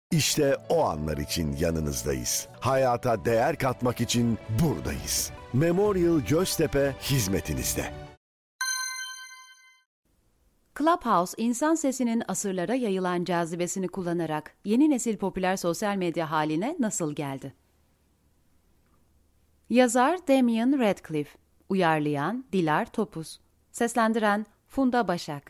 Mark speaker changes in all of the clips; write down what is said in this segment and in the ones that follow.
Speaker 1: İşte o anlar için yanınızdayız. Hayata değer katmak için buradayız. Memorial Göztepe hizmetinizde.
Speaker 2: Clubhouse, insan sesinin asırlara yayılan cazibesini kullanarak yeni nesil popüler sosyal medya haline nasıl geldi? Yazar Damian Radcliffe, uyarlayan Dilar Topuz, seslendiren Funda Başak.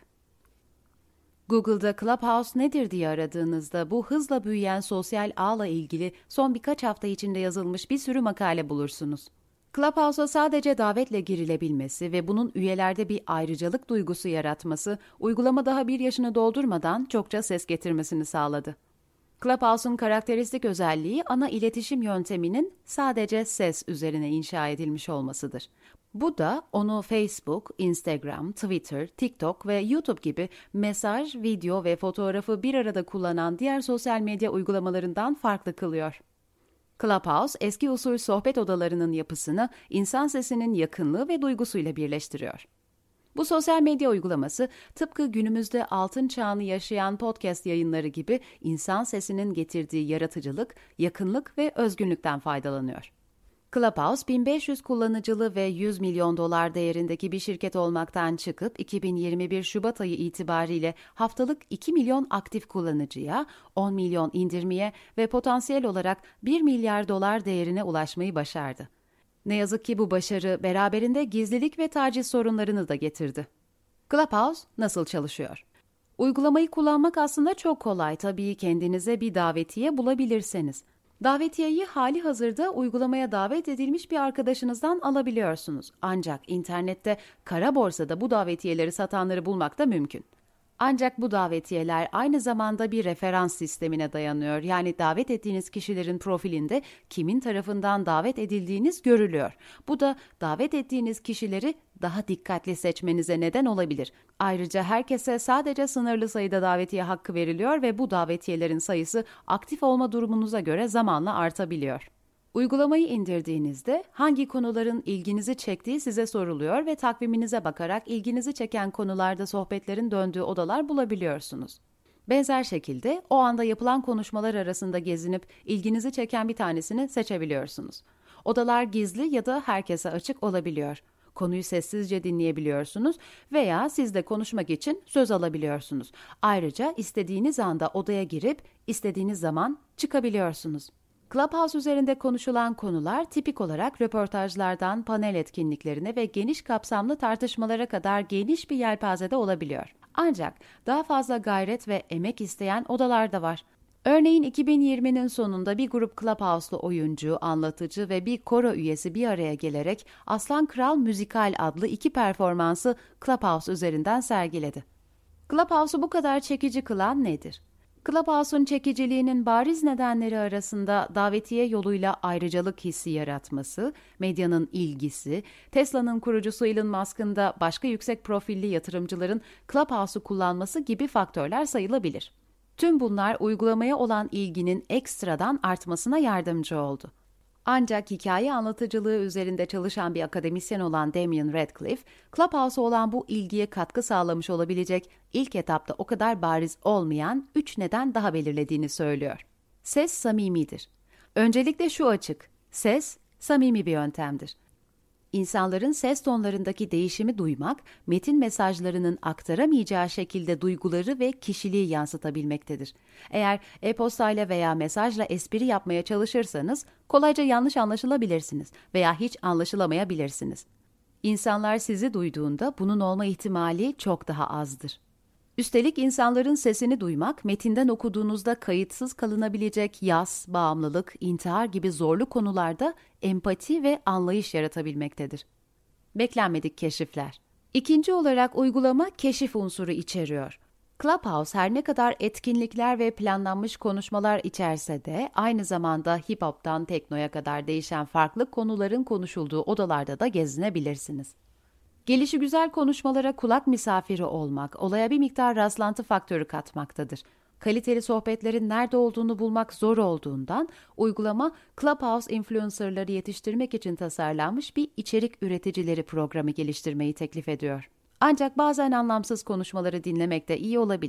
Speaker 2: Google'da Clubhouse nedir diye aradığınızda bu hızla büyüyen sosyal ağla ilgili son birkaç hafta içinde yazılmış bir sürü makale bulursunuz. Clubhouse'a sadece davetle girilebilmesi ve bunun üyelerde bir ayrıcalık duygusu yaratması, uygulama daha 1 yaşını doldurmadan çokça ses getirmesini sağladı. Clubhouse'un karakteristik özelliği ana iletişim yönteminin sadece ses üzerine inşa edilmiş olmasıdır. Bu da onu Facebook, Instagram, Twitter, TikTok ve YouTube gibi mesaj, video ve fotoğrafı bir arada kullanan diğer sosyal medya uygulamalarından farklı kılıyor. Clubhouse, eski usul sohbet odalarının yapısını insan sesinin yakınlığı ve duygusuyla birleştiriyor. Bu sosyal medya uygulaması tıpkı günümüzde altın çağını yaşayan podcast yayınları gibi insan sesinin getirdiği yaratıcılık, yakınlık ve özgünlükten faydalanıyor. Clubhouse, 1500 kullanıcılı ve 100 milyon dolar değerindeki bir şirket olmaktan çıkıp 2021 Şubat ayı itibariyle haftalık 2 milyon aktif kullanıcıya, 10 milyon indirmeye ve potansiyel olarak 1 milyar dolar değerine ulaşmayı başardı. Ne yazık ki bu başarı beraberinde gizlilik ve taciz sorunlarını da getirdi. Clubhouse nasıl çalışıyor? Uygulamayı kullanmak aslında çok kolay. Tabii kendinize bir davetiye bulabilirseniz. Davetiyeyi hali hazırda uygulamaya davet edilmiş bir arkadaşınızdan alabiliyorsunuz. Ancak internette kara borsada bu davetiyeleri satanları bulmak da mümkün. Ancak bu davetiyeler aynı zamanda bir referans sistemine dayanıyor. Yani davet ettiğiniz kişilerin profilinde kimin tarafından davet edildiğiniz görülüyor. Bu da davet ettiğiniz kişileri daha dikkatli seçmenize neden olabilir. Ayrıca herkese sadece sınırlı sayıda davetiye hakkı veriliyor ve bu davetiyelerin sayısı aktif olma durumunuza göre zamanla artabiliyor. Uygulamayı indirdiğinizde hangi konuların ilginizi çektiği size soruluyor ve takviminize bakarak ilginizi çeken konularda sohbetlerin döndüğü odalar bulabiliyorsunuz. Benzer şekilde o anda yapılan konuşmalar arasında gezinip ilginizi çeken bir tanesini seçebiliyorsunuz. Odalar gizli ya da herkese açık olabiliyor. Konuyu sessizce dinleyebiliyorsunuz veya siz de konuşmak için söz alabiliyorsunuz. Ayrıca istediğiniz anda odaya girip istediğiniz zaman çıkabiliyorsunuz. Clubhouse üzerinde konuşulan konular tipik olarak röportajlardan panel etkinliklerine ve geniş kapsamlı tartışmalara kadar geniş bir yelpazede olabiliyor. Ancak daha fazla gayret ve emek isteyen odalar da var. Örneğin 2020'nin sonunda bir grup Clubhouse'lu oyuncu, anlatıcı ve bir koro üyesi bir araya gelerek Aslan Kral Müzikal adlı 2 performansı Clubhouse üzerinden sergiledi. Clubhouse'u bu kadar çekici kılan nedir? Clubhouse'un çekiciliğinin bariz nedenleri arasında davetiye yoluyla ayrıcalık hissi yaratması, medyanın ilgisi, Tesla'nın kurucusu Elon Musk'ın da başka yüksek profilli yatırımcıların Clubhouse'u kullanması gibi faktörler sayılabilir. Tüm bunlar uygulamaya olan ilginin ekstradan artmasına yardımcı oldu. Ancak hikaye anlatıcılığı üzerinde çalışan bir akademisyen olan Damian Radcliffe, Clubhouse'a olan bu ilgiye katkı sağlamış olabilecek ilk etapta o kadar bariz olmayan 3 neden daha belirlediğini söylüyor. Ses samimidir. Öncelikle şu açık, ses samimi bir yöntemdir. İnsanların ses tonlarındaki değişimi duymak, metin mesajlarının aktaramayacağı şekilde duyguları ve kişiliği yansıtabilmektedir. Eğer e-postayla veya mesajla espri yapmaya çalışırsanız, kolayca yanlış anlaşılabilirsiniz veya hiç anlaşılamayabilirsiniz. İnsanlar sizi duyduğunda bunun olma ihtimali çok daha azdır. Üstelik insanların sesini duymak, metinden okuduğunuzda kayıtsız kalınabilecek yas, bağımlılık, intihar gibi zorlu konularda empati ve anlayış yaratabilmektedir. Beklenmedik keşifler. İkinci olarak uygulama keşif unsuru içeriyor. Clubhouse her ne kadar etkinlikler ve planlanmış konuşmalar içerse de aynı zamanda hip-hop'tan teknoya kadar değişen farklı konuların konuşulduğu odalarda da gezinebilirsiniz. Gelişigüzel konuşmalara kulak misafiri olmak, olaya bir miktar rastlantı faktörü katmaktadır. Kaliteli sohbetlerin nerede olduğunu bulmak zor olduğundan, uygulama Clubhouse influencerları yetiştirmek için tasarlanmış bir içerik üreticileri programı geliştirmeyi teklif ediyor. Ancak bazen anlamsız konuşmaları dinlemek de iyi olabilir.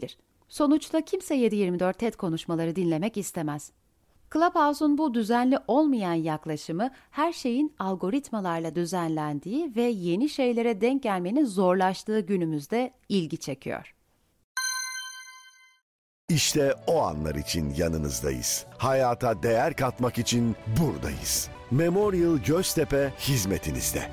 Speaker 2: Sonuçta kimse 7/24 TED konuşmaları dinlemek istemez. Clubhouse'un bu düzenli olmayan yaklaşımı her şeyin algoritmalarla düzenlendiği ve yeni şeylere denk gelmenin zorlaştığı günümüzde ilgi çekiyor.
Speaker 1: İşte o anlar için yanınızdayız. Hayata değer katmak için buradayız. Memorial Göztepe hizmetinizde.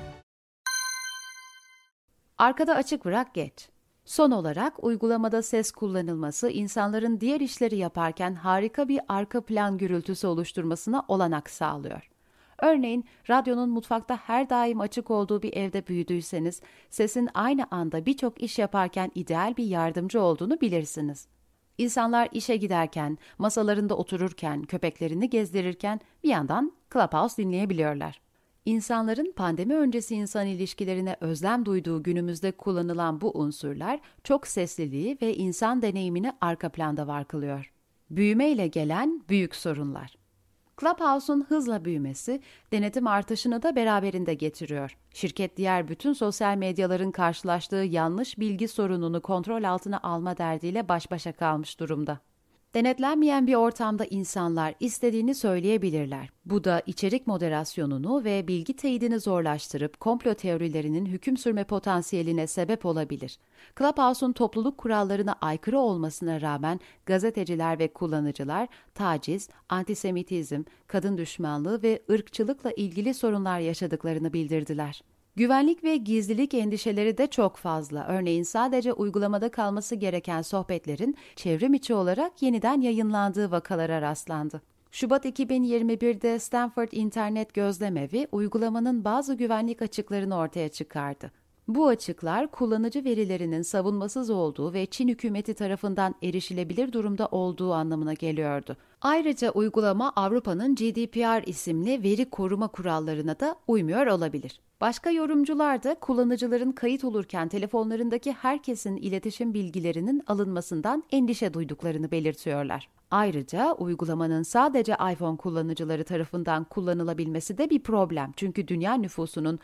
Speaker 2: Arkada açık bırak geç. Son olarak uygulamada ses kullanılması insanların diğer işleri yaparken harika bir arka plan gürültüsü oluşturmasına olanak sağlıyor. Örneğin radyonun mutfakta her daim açık olduğu bir evde büyüdüyseniz sesin aynı anda birçok iş yaparken ideal bir yardımcı olduğunu bilirsiniz. İnsanlar işe giderken, masalarında otururken, köpeklerini gezdirirken bir yandan Clubhouse dinleyebiliyorlar. İnsanların pandemi öncesi insan ilişkilerine özlem duyduğu günümüzde kullanılan bu unsurlar çok sesliliği ve insan deneyimini arka planda var kılıyor. Büyümeyle gelen büyük sorunlar. Clubhouse'un hızla büyümesi, denetim artışını da beraberinde getiriyor. Şirket diğer bütün sosyal medyaların karşılaştığı yanlış bilgi sorununu kontrol altına alma derdiyle baş başa kalmış durumda. Denetlenmeyen bir ortamda insanlar istediğini söyleyebilirler. Bu da içerik moderasyonunu ve bilgi teyidini zorlaştırıp komplo teorilerinin hüküm sürme potansiyeline sebep olabilir. Clubhouse'un topluluk kurallarına aykırı olmasına rağmen gazeteciler ve kullanıcılar taciz, antisemitizm, kadın düşmanlığı ve ırkçılıkla ilgili sorunlar yaşadıklarını bildirdiler. Güvenlik ve gizlilik endişeleri de çok fazla. Örneğin sadece uygulamada kalması gereken sohbetlerin çevrim içi olarak yeniden yayınlandığı vakalara rastlandı. Şubat 2021'de Stanford İnternet Gözlemevi uygulamanın bazı güvenlik açıklarını ortaya çıkardı. Bu açıklar kullanıcı verilerinin savunmasız olduğu ve Çin hükümeti tarafından erişilebilir durumda olduğu anlamına geliyordu. Ayrıca uygulama Avrupa'nın GDPR isimli veri koruma kurallarına da uymuyor olabilir. Başka yorumcular da kullanıcıların kayıt olurken telefonlarındaki herkesin iletişim bilgilerinin alınmasından endişe duyduklarını belirtiyorlar. Ayrıca uygulamanın sadece iPhone kullanıcıları tarafından kullanılabilmesi de bir problem. Çünkü dünya nüfusunun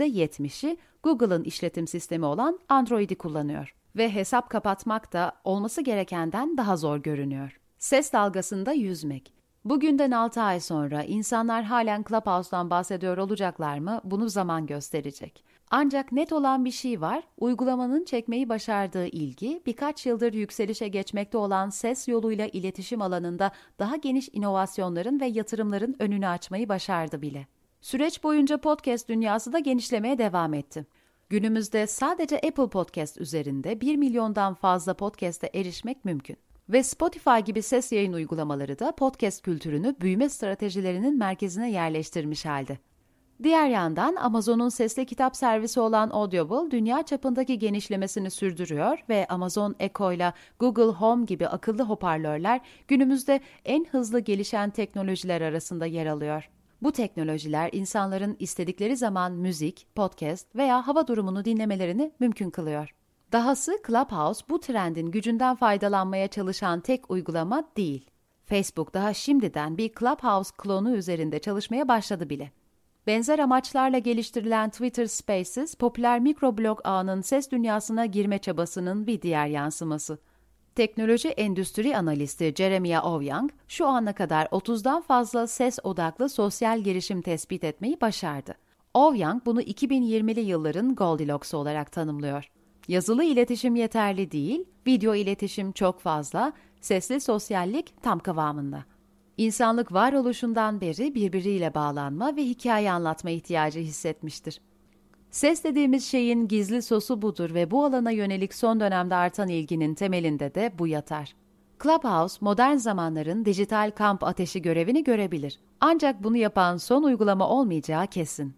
Speaker 2: %70'i Google'ın işletim sistemi olan Android'i kullanıyor. Ve hesap kapatmak da olması gerekenden daha zor görünüyor. Ses dalgasında yüzmek. Bugünden 6 ay sonra insanlar halen Clubhouse'dan bahsediyor olacaklar mı? Bunu zaman gösterecek. Ancak net olan bir şey var, uygulamanın çekmeyi başardığı ilgi, birkaç yıldır yükselişe geçmekte olan ses yoluyla iletişim alanında daha geniş inovasyonların ve yatırımların önünü açmayı başardı bile. Süreç boyunca podcast dünyası da genişlemeye devam etti. Günümüzde sadece Apple Podcast üzerinde 1 milyondan fazla podcast'e erişmek mümkün. Ve Spotify gibi ses yayın uygulamaları da podcast kültürünü büyüme stratejilerinin merkezine yerleştirmiş halde. Diğer yandan Amazon'un sesli kitap servisi olan Audible, dünya çapındaki genişlemesini sürdürüyor ve Amazon Echo ile Google Home gibi akıllı hoparlörler günümüzde en hızlı gelişen teknolojiler arasında yer alıyor. Bu teknolojiler insanların istedikleri zaman müzik, podcast veya hava durumunu dinlemelerini mümkün kılıyor. Dahası Clubhouse bu trendin gücünden faydalanmaya çalışan tek uygulama değil. Facebook daha şimdiden bir Clubhouse klonu üzerinde çalışmaya başladı bile. Benzer amaçlarla geliştirilen Twitter Spaces, popüler mikroblog ağının ses dünyasına girme çabasının bir diğer yansıması. Teknoloji endüstri analisti Jeremiah Owyang, şu ana kadar 30'dan fazla ses odaklı sosyal girişim tespit etmeyi başardı. Owyang bunu 2020'li yılların Goldilocks olarak tanımlıyor. Yazılı iletişim yeterli değil, video iletişim çok fazla, sesli sosyallik tam kıvamında. İnsanlık varoluşundan beri birbiriyle bağlanma ve hikaye anlatma ihtiyacı hissetmiştir. Ses dediğimiz şeyin gizli sosu budur ve bu alana yönelik son dönemde artan ilginin temelinde de bu yatar. Clubhouse, modern zamanların dijital kamp ateşi görevini görebilir. Ancak bunu yapan son uygulama olmayacağı kesin.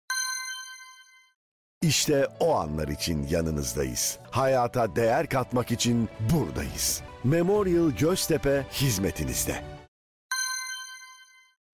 Speaker 1: İşte o anlar için yanınızdayız. Hayata değer katmak için buradayız. Memorial Göztepe hizmetinizde.